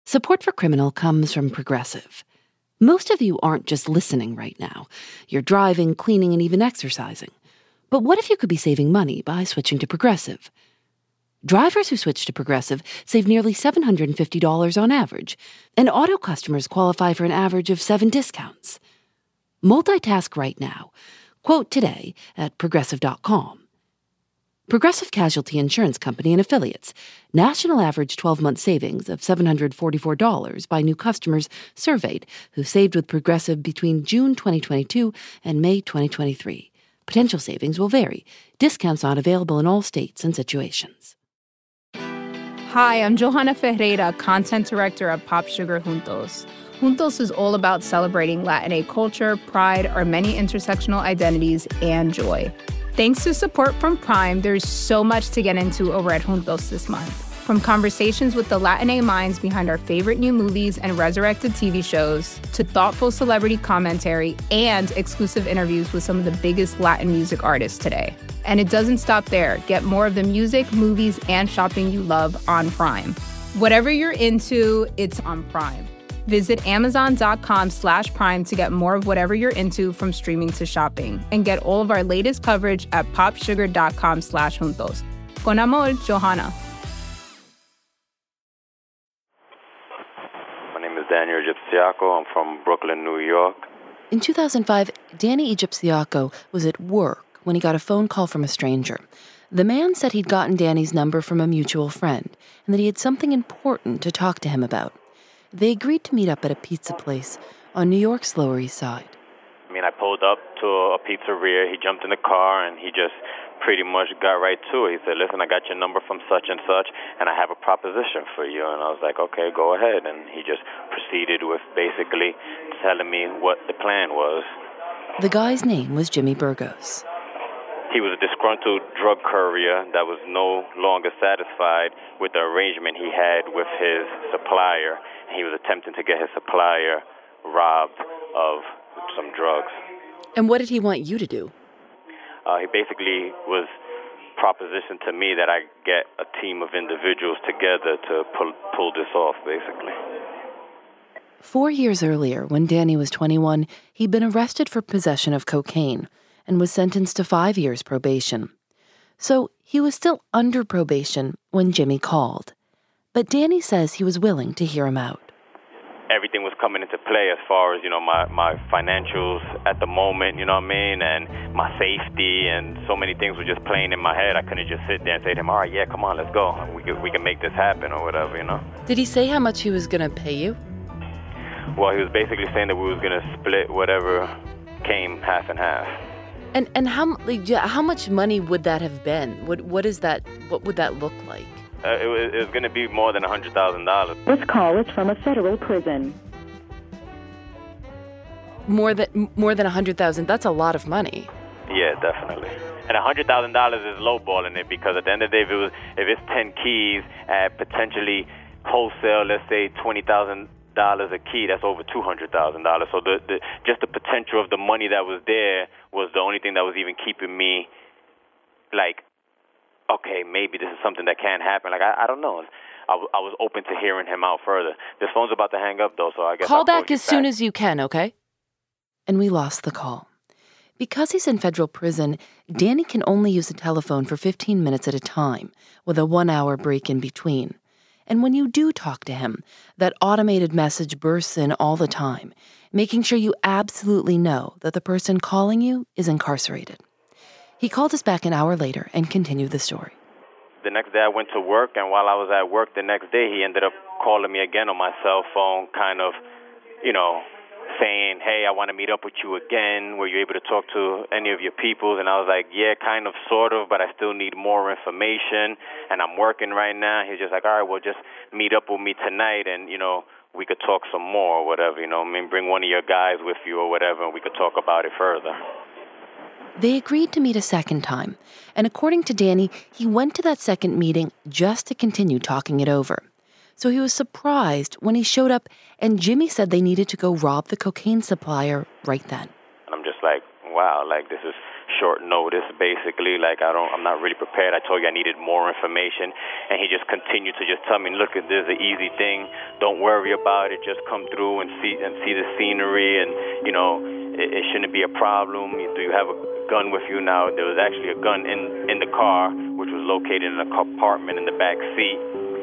Support for Criminal comes from Progressive. Most of you aren't just listening right now. You're driving, cleaning, and even exercising. But what if you could be saving money by switching to Progressive? Drivers who switch to Progressive save nearly $750 on average, and auto customers qualify for an average of 7 discounts. Multitask right now. Quote today at Progressive.com. Progressive Casualty Insurance Company and Affiliates. National average 12-month savings of $744 by new customers surveyed who saved with Progressive between June 2022 and May 2023. Potential savings will vary. Discounts not available in all states and situations. Hi, I'm Johanna Ferreira, content director at Pop Sugar Juntos. Juntos is all about celebrating Latinx culture, pride, our many intersectional identities, and joy. Thanks to support from Prime, there's so much to get into over at Juntos this month. From conversations with the Latinx minds behind our favorite new movies and resurrected TV shows, to thoughtful celebrity commentary and exclusive interviews with some of the biggest Latin music artists today. And it doesn't stop there. Get more of the music, movies, and shopping you love on Prime. Whatever you're into, it's on Prime. Visit Amazon.com/Prime to get more of whatever you're into, from streaming to shopping. And get all of our latest coverage at popsugar.com/juntos. Con amor, Johanna. My name is Daniel Egyptiaco. I'm from Brooklyn, New York. In 2005, Danny Egyptiaco was at work when he got a phone call from a stranger. The man said he'd gotten Danny's number from a mutual friend and that he had something important to talk to him about. They agreed to meet up at a pizza place on New York's Lower East Side. I pulled up to a pizzeria. He jumped in the car, and he just pretty much got right to it. He said, listen, I got your number from such and such, and I have a proposition for you. And I was like, okay, go ahead. And he just proceeded with basically telling me what the plan was. The guy's name was Jimmy Burgos. He was a disgruntled drug courier that was no longer satisfied with the arrangement he had with his supplier. He was attempting to get his supplier robbed of some drugs. And what did he want you to do? He basically was propositioned to me that I get a team of individuals together to pull this off, basically. 4 years earlier, when Danny was 21, he'd been arrested for possession of cocaine and was sentenced to 5 years probation. So he was still under probation when Jimmy called. But Danny says he was willing to hear him out. Everything was coming into play as far as, my financials at the moment, and my safety, and so many things were just playing in my head. I couldn't just sit there and say to him, all right, yeah, come on, let's go. We can make this happen or whatever, Did he say how much he was going to pay you? Well, he was basically saying that we was going to split whatever came half and half. And how much money would that have been? What would that look like? It was going to be more than $100,000. This call is from a federal prison. More than $100,000. That's a lot of money. Yeah, definitely. And $100,000 is lowballing it, because at the end of the day, if it's 10 keys at potentially wholesale, let's say $20,000 a key, that's over $200,000. So just the potential of the money that was there was the only thing that was even keeping me like, okay, maybe this is something that can happen. Like, I don't know. I was open to hearing him out further. This phone's about to hang up, though, so I guess Call back as soon as you can, okay? And we lost the call. Because he's in federal prison, Danny can only use the telephone for 15 minutes at a time, with a 1-hour break in between. And when you do talk to him, that automated message bursts in all the time, making sure you absolutely know that the person calling you is incarcerated. He called us back an hour later and continued the story. The next day I went to work, and while I was at work the next day, he ended up calling me again on my cell phone, kind of, saying, hey, I want to meet up with you again. Were you able to talk to any of your people? And I was like, yeah, kind of, sort of, but I still need more information, and I'm working right now. He's just like, all right, well, just meet up with me tonight, and, we could talk some more or whatever, bring one of your guys with you or whatever, and we could talk about it further. They agreed to meet a second time, and according to Danny, he went to that second meeting just to continue talking it over. So he was surprised when he showed up and Jimmy said they needed to go rob the cocaine supplier right then. And I'm just like, wow, like this is short notice, basically. Like, I'm not really prepared. I told you I needed more information, and he just continued to just tell me, look, this is an easy thing. Don't worry about it. Just come through and see the scenery, and, you know, it shouldn't be a problem. Do you have a gun with you? Now, there was actually a gun in the car, which was located in a compartment in the back seat.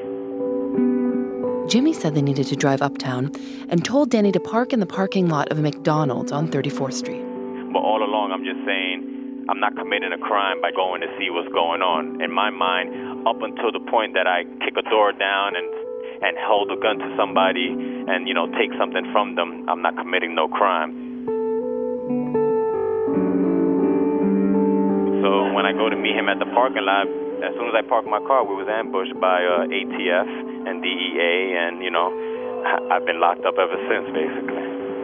Jimmy said they needed to drive uptown and told Danny to park in the parking lot of a McDonald's on 34th Street. But all along, I'm just saying, I'm not committing a crime by going to see what's going on. In my mind, up until the point that I kick a door down and hold a gun to somebody and, you know, take something from them, I'm not committing no crime. So when I go to meet him at the parking lot, as soon as I parked my car, we was ambushed by ATF and DEA, and, you know, I've been locked up ever since, basically.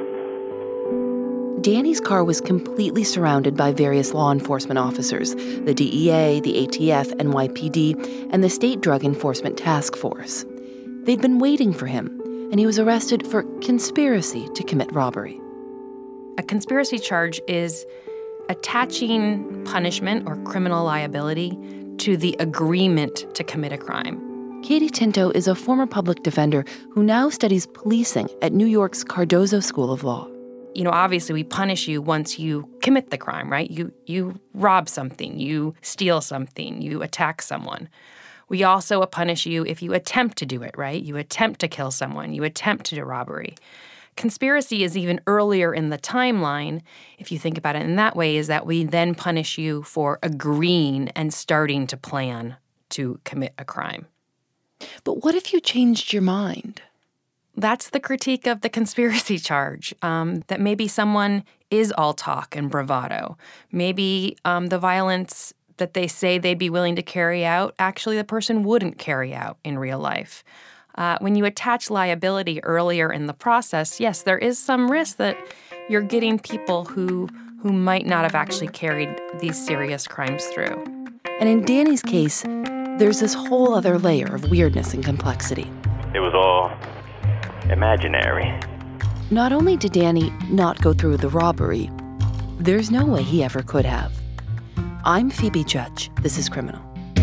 Danny's car was completely surrounded by various law enforcement officers, the DEA, the ATF, NYPD, and the State Drug Enforcement Task Force. They'd been waiting for him, and he was arrested for conspiracy to commit robbery. A conspiracy charge is attaching punishment or criminal liability to the agreement to commit a crime. Katie Tinto is a former public defender who now studies policing at New York's Cardozo School of Law. You know, obviously we punish you once you commit the crime, right? You rob something, you steal something, you attack someone. We also punish you if you attempt to do it, right? You attempt to kill someone, you attempt to do robbery. Conspiracy is even earlier in the timeline, if you think about it in that way, is that we then punish you for agreeing and starting to plan to commit a crime. But what if you changed your mind? That's the critique of the conspiracy charge, that maybe someone is all talk and bravado. Maybe the violence that they say they'd be willing to carry out, actually the person wouldn't carry out in real life. When you attach liability earlier in the process, yes, there is some risk that you're getting people who might not have actually carried these serious crimes through. And in Danny's case, there's this whole other layer of weirdness and complexity. It was all imaginary. Not only did Danny not go through with the robbery, there's no way he ever could have. I'm Phoebe Judge. This is Criminal.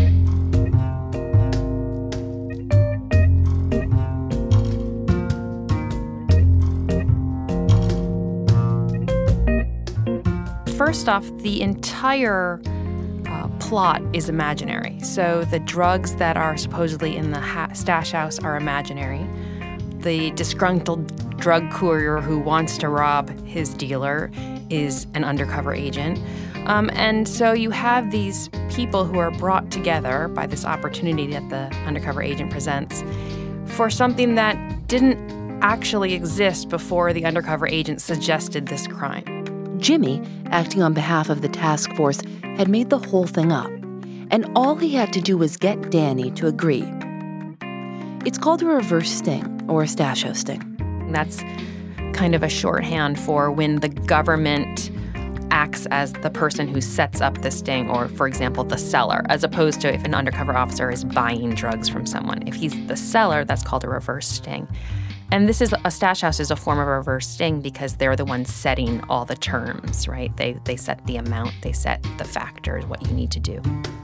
First off, the entire plot is imaginary. So the drugs that are supposedly in the stash house are imaginary. The disgruntled drug courier who wants to rob his dealer is an undercover agent. And so you have these people who are brought together by this opportunity that the undercover agent presents for something that didn't actually exist before the undercover agent suggested this crime. Jimmy, acting on behalf of the task force, had made the whole thing up, and all he had to do was get Danny to agree. It's called a reverse sting, or a stash house sting. That's kind of a shorthand for when the government acts as the person who sets up the sting, or, for example, the seller, as opposed to if an undercover officer is buying drugs from someone. If he's the seller, that's called a reverse sting. And a stash house is a form of a reverse sting because they're the ones setting all the terms, right? They set the amount, they set the factors, what you need to do.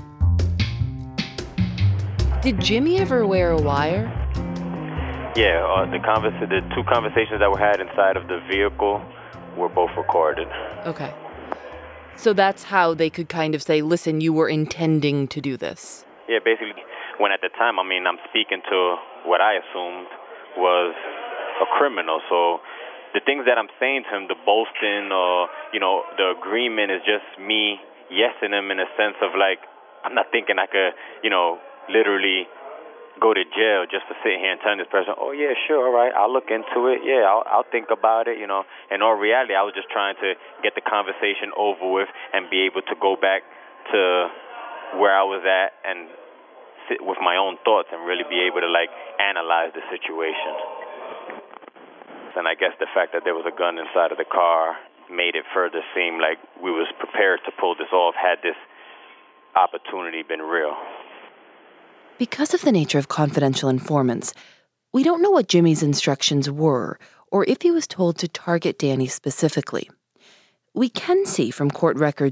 Did Jimmy ever wear a wire? Yeah, the two conversations that were had inside of the vehicle were both recorded. Okay. So that's how they could kind of say, listen, you were intending to do this. Yeah, basically, when at the time, I'm speaking to what I assumed was a criminal. So the things that I'm saying to him, the boasting or, the agreement is just me yesing him in a sense of like, I'm not thinking I could, literally go to jail just to sit here and tell this person, oh, yeah, sure, all right, I'll look into it. Yeah, I'll think about it, In all reality, I was just trying to get the conversation over with and be able to go back to where I was at and sit with my own thoughts and really be able to, analyze the situation. And I guess the fact that there was a gun inside of the car made it further seem like we was prepared to pull this off had this opportunity been real. Because of the nature of confidential informants, we don't know what Jimmy's instructions were or if he was told to target Danny specifically. We can see from court records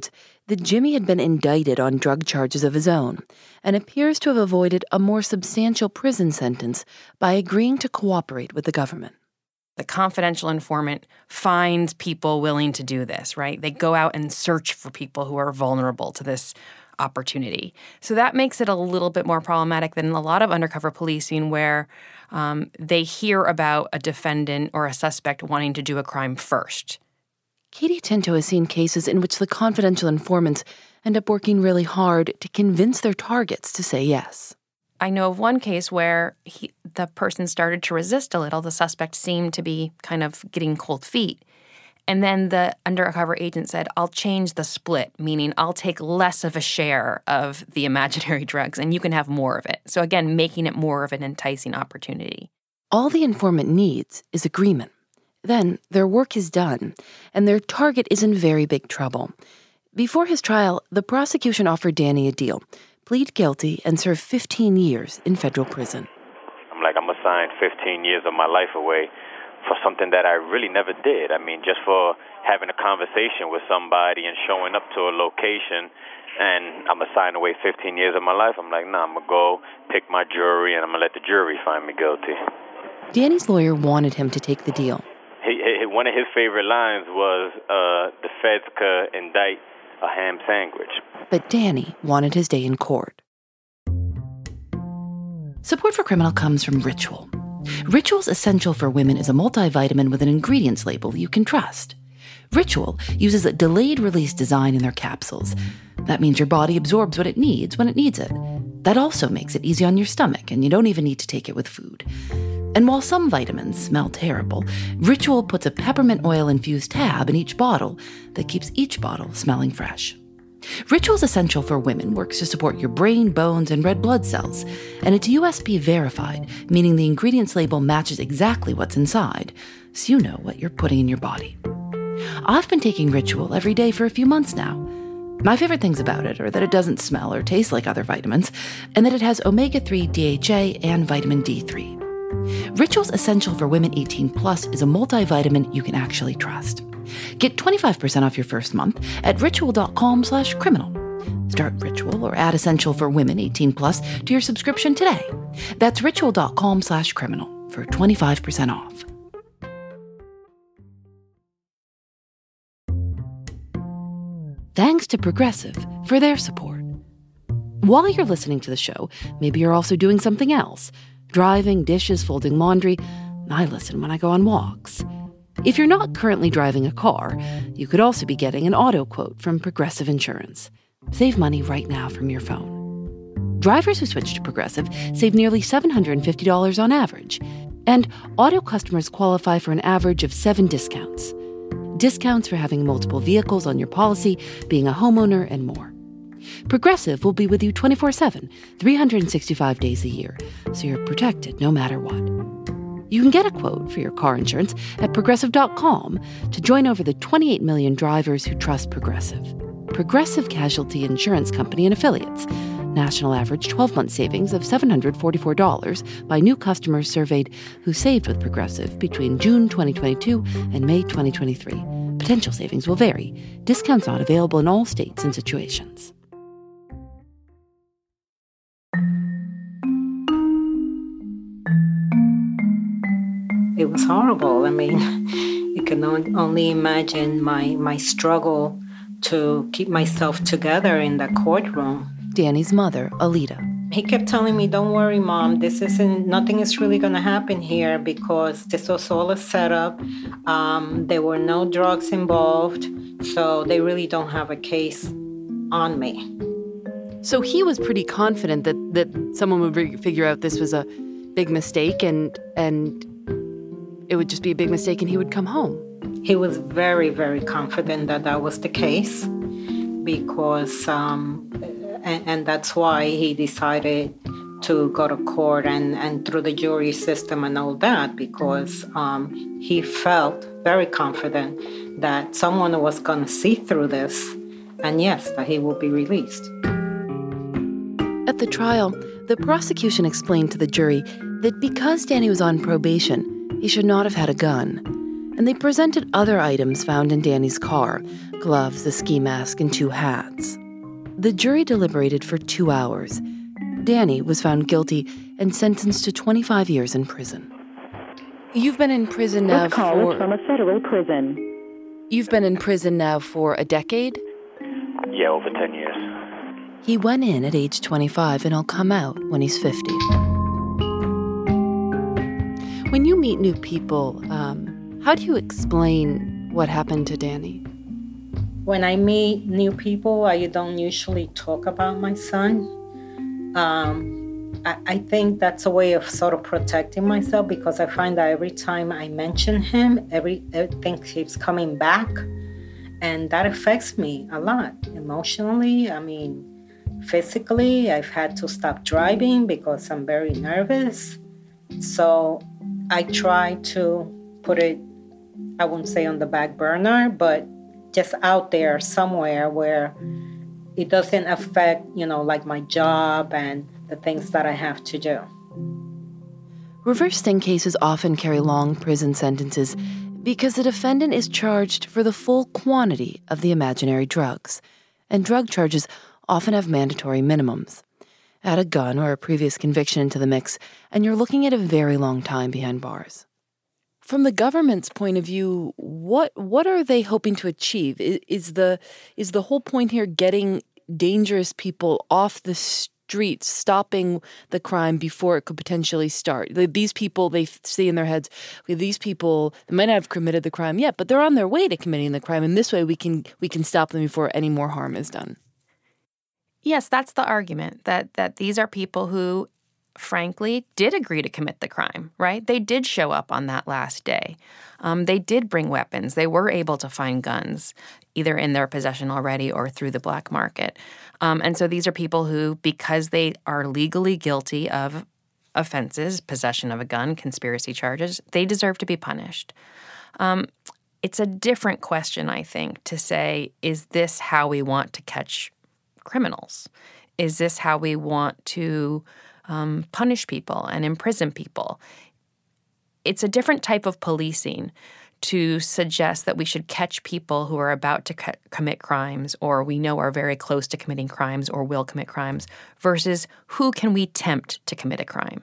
that Jimmy had been indicted on drug charges of his own and appears to have avoided a more substantial prison sentence by agreeing to cooperate with the government. The confidential informant finds people willing to do this, right? They go out and search for people who are vulnerable to this opportunity. So that makes it a little bit more problematic than a lot of undercover policing where they hear about a defendant or a suspect wanting to do a crime first. Katie Tinto has seen cases in which the confidential informants end up working really hard to convince their targets to say yes. I know of one case where the person started to resist a little. The suspect seemed to be kind of getting cold feet. And then the undercover agent said, I'll change the split, meaning I'll take less of a share of the imaginary drugs and you can have more of it. So again, making it more of an enticing opportunity. All the informant needs is agreement. Then their work is done, and their target is in very big trouble. Before his trial, the prosecution offered Danny a deal, plead guilty, and serve 15 years in federal prison. I'm going to sign 15 years of my life away for something that I really never did. I mean, just for having a conversation with somebody and showing up to a location, and I'm going to sign away 15 years of my life. I'm like, nah, I'm going to go pick my jury, and I'm going to let the jury find me guilty. Danny's lawyer wanted him to take the deal. One of his favorite lines was, the feds could indict a ham sandwich. But Danny wanted his day in court. Support for Criminal comes from Ritual. Ritual's Essential for Women is a multivitamin with an ingredients label you can trust. Ritual uses a delayed-release design in their capsules. That means your body absorbs what it needs when it needs it. That also makes it easy on your stomach, and you don't even need to take it with food. And while some vitamins smell terrible, Ritual puts a peppermint oil-infused tab in each bottle that keeps each bottle smelling fresh. Ritual's Essential for Women works to support your brain, bones, and red blood cells, and it's USP verified, meaning the ingredients label matches exactly what's inside, so you know what you're putting in your body. I've been taking Ritual every day for a few months now. My favorite things about it are that it doesn't smell or taste like other vitamins, and that it has omega-3 DHA and vitamin D3. Ritual's Essential for Women 18 Plus is a multivitamin you can actually trust. Get 25% off your first month at ritual.com/criminal. Start Ritual or add Essential for Women 18 Plus to your subscription today. That's ritual.com/criminal for 25% off. Thanks to Progressive for their support. While you're listening to the show, maybe you're also doing something else. Driving, dishes, folding laundry. I listen when I go on walks. If you're not currently driving a car, you could also be getting an auto quote from Progressive Insurance. Save money right now from your phone. Drivers who switch to Progressive save nearly $750 on average. And auto customers qualify for an average of 7 discounts. Discounts for having multiple vehicles on your policy, being a homeowner, and more. Progressive will be with you 24/7, 365 days a year, so you're protected no matter what. You can get a quote for your car insurance at Progressive.com to join over the 28 million drivers who trust Progressive. Progressive Casualty Insurance Company and Affiliates. National average 12-month savings of $744 by new customers surveyed who saved with Progressive between June 2022 and May 2023. Potential savings will vary. Discounts not available in all states and situations. It was horrible. I mean, you can only imagine my struggle to keep myself together in the courtroom. Danny's mother, Alita. He kept telling me, don't worry, Mom, nothing is really going to happen here because this was all a setup. There were no drugs involved, so they really don't have a case on me. So he was pretty confident that someone would figure out this was a big mistake and it would just be a big mistake and he would come home. He was very, very confident that was the case because, and that's why he decided to go to court and through the jury system and all that because he felt very confident that someone was going to see through this and yes, that he will be released. At the trial, the prosecution explained to the jury that because Danny was on probation, he should not have had a gun. And they presented other items found in Danny's car, gloves, a ski mask, and 2 hats. The jury deliberated for 2 hours. Danny was found guilty and sentenced to 25 years in prison. You've been in prison now This call is from a federal prison. You've been in prison now for a decade? Yeah, over 10 years. He went in at age 25 and he'll come out when he's 50. When you meet new people, how do you explain what happened to Danny? When I meet new people, I don't usually talk about my son. I think that's a way of sort of protecting myself, because I find that every time I mention him, everything keeps coming back. And that affects me a lot emotionally. I mean, physically, I've had to stop driving because I'm very nervous. So I try to put it, I wouldn't say on the back burner, but just out there somewhere where it doesn't affect, like my job and the things that I have to do. Reverse sting cases often carry long prison sentences because the defendant is charged for the full quantity of the imaginary drugs, and drug charges often have mandatory minimums. Add a gun or a previous conviction into the mix, and you're looking at a very long time behind bars. From the government's point of view, what are they hoping to achieve? Is the whole point here getting dangerous people off the streets, stopping the crime before it could potentially start? These people, they see in their heads, these people, they might not have committed the crime yet, but they're on their way to committing the crime, and this way we can stop them before any more harm is done. Yes, that's the argument, that these are people who, frankly, did agree to commit the crime, right? They did show up on that last day. They did bring weapons. They were able to find guns, either in their possession already or through the black market. And so these are people who, because they are legally guilty of offenses, possession of a gun, conspiracy charges, they deserve to be punished. It's a different question, I think, to say, is this how we want to catch criminals? Is this how we want to punish people and imprison people? It's a different type of policing to suggest that we should catch people who are about to commit crimes or we know are very close to committing crimes or will commit crimes versus who can we tempt to commit a crime.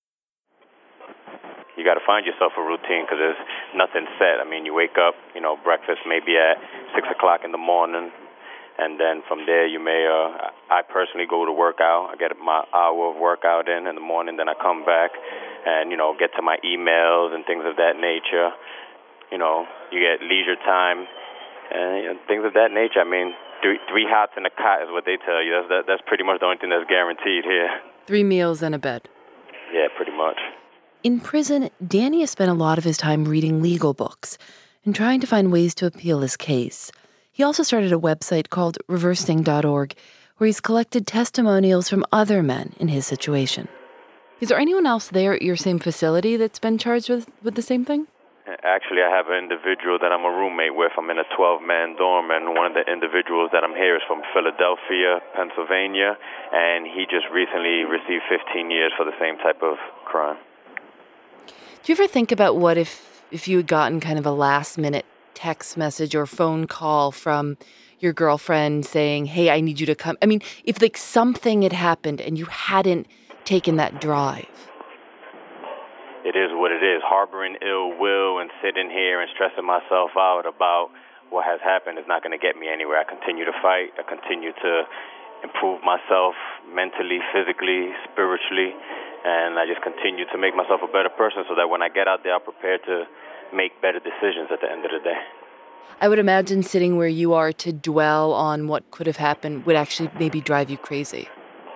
You got to find yourself a routine because there's nothing set. I mean, you wake up, breakfast maybe at 6 o'clock in the morning. And then from there, you may, I personally go to work out. I get my hour of workout in the morning. Then I come back and, get to my emails and things of that nature. You get leisure time and things of that nature. I mean, 3 hots in a cot is what they tell you. That's pretty much the only thing that's guaranteed here. 3 meals and a bed. Yeah, pretty much. In prison, Danny has spent a lot of his time reading legal books and trying to find ways to appeal his case. He also started a website called reversesting.org, where he's collected testimonials from other men in his situation. Is there anyone else there at your same facility that's been charged with the same thing? Actually, I have an individual that I'm a roommate with. I'm in a 12-man dorm, and one of the individuals that I'm here is from Philadelphia, Pennsylvania, and he just recently received 15 years for the same type of crime. Do you ever think about what if you had gotten kind of a last-minute text message or phone call from your girlfriend saying, hey, I need you to come? I mean, if something had happened and you hadn't taken that drive. It is what it is. Harboring ill will and sitting here and stressing myself out about what has happened is not going to get me anywhere. I continue to fight. I continue to improve myself mentally, physically, spiritually, and I just continue to make myself a better person so that when I get out there, I'm prepared to make better decisions at the end of the day. I would imagine sitting where you are to dwell on what could have happened would actually maybe drive you crazy.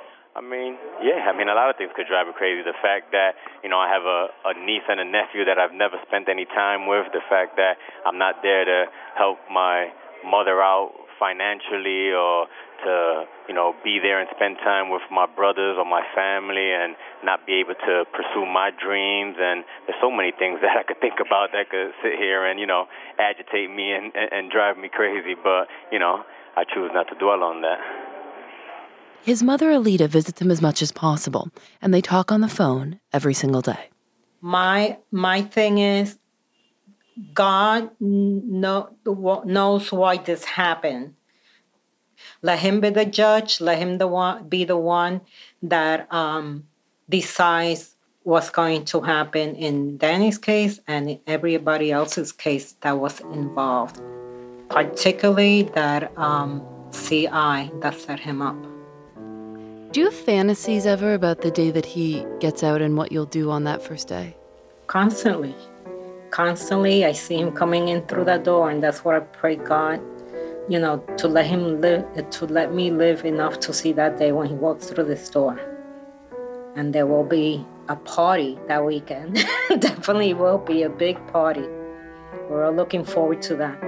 A lot of things could drive me crazy. The fact that, I have a niece and a nephew that I've never spent any time with. The fact that I'm not there to help my mother out financially or to, be there and spend time with my brothers or my family and not be able to pursue my dreams. And there's so many things that I could think about that could sit here and, agitate me and drive me crazy. But, I choose not to dwell on that. His mother, Alita, visits him as much as possible, and they talk on the phone every single day. My thing is, God knows why this happened. Let him be the judge. Let him be the one that decides what's going to happen in Danny's case and in everybody else's case that was involved, particularly that CI that set him up. Do you have fantasies ever about the day that he gets out and what you'll do on that first day? Constantly. I see him coming in through that door, and that's what I pray God, to let him live, to let me live enough to see that day when he walks through this door. And there will be a party that weekend. Definitely will be a big party. We're all looking forward to that.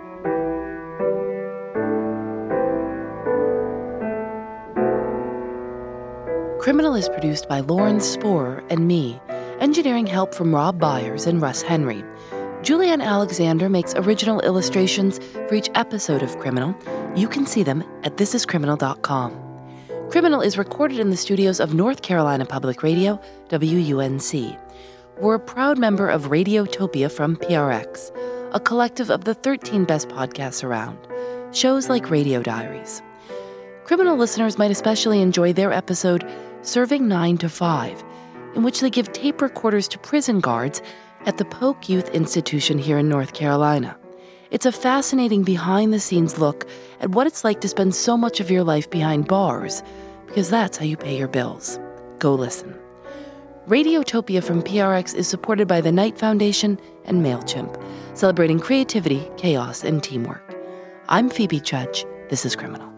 Criminal is produced by Lauren Sporer and me. Engineering help from Rob Byers and Russ Henry. Julianne Alexander makes original illustrations for each episode of Criminal. You can see them at thisiscriminal.com. Criminal is recorded in the studios of North Carolina Public Radio, WUNC. We're a proud member of Radiotopia from PRX, a collective of the 13 best podcasts around, shows like Radio Diaries. Criminal listeners might especially enjoy their episode, Serving 9 to 5, in which they give tape recorders to prison guards at the Polk Youth Institution here in North Carolina. It's a fascinating behind-the-scenes look at what it's like to spend so much of your life behind bars, because that's how you pay your bills. Go listen. Radiotopia from PRX is supported by the Knight Foundation and MailChimp, celebrating creativity, chaos, and teamwork. I'm Phoebe Chudge. This is Criminal.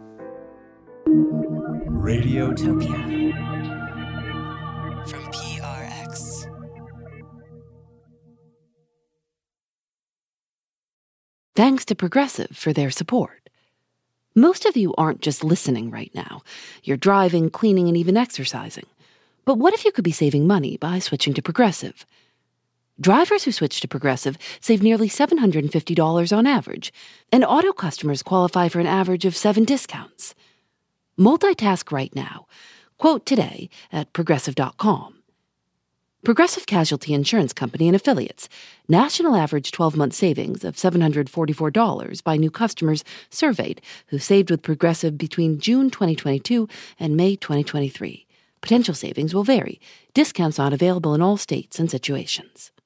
Radiotopia. From PRX. Thanks to Progressive for their support. Most of you aren't just listening right now. You're driving, cleaning, and even exercising. But what if you could be saving money by switching to Progressive? Drivers who switch to Progressive save nearly $750 on average, and auto customers qualify for an average of 7 discounts. Multitask right now. Quote today at Progressive.com. Progressive Casualty Insurance Company and Affiliates. National average 12-month savings of $744 by new customers surveyed who saved with Progressive between June 2022 and May 2023. Potential savings will vary. Discounts not available in all states and situations.